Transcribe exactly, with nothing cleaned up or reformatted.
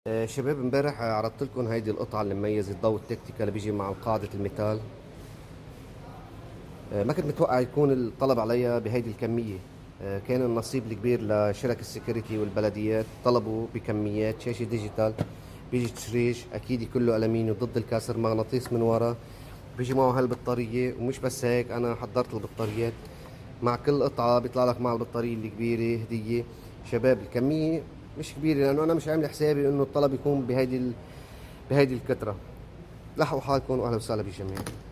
آه، شباب امبارح عرضت لكم هيدي القطعة اللي مميزة، الضوء التكتيكال اللي بيجي مع قاعدة الميتال. آه، ما كنت متوقع يكون الطلب عليها بهيدي الكمية. آه، كان النصيب الكبير لشرك السكيورتي والبلديات، طلبوا بكميات شاشة ديجيتال. بيجي تشريج أكيد كله ألمنيوم ضد الكسر، مغناطيس من ورا، بيجي معه هالبطارية. ومش بس هيك، أنا حضرت البطاريات مع كل قطعة، بيطلع لك مع البطارية الكبيرة هدية. شباب الكمية مش كبيرة، لأنه أنا مش عامل حسابي إنه الطلب يكون بهيدي ال... بهيدي الكترة. لحقوا حالكم وأهلا وسهلا بالجميع.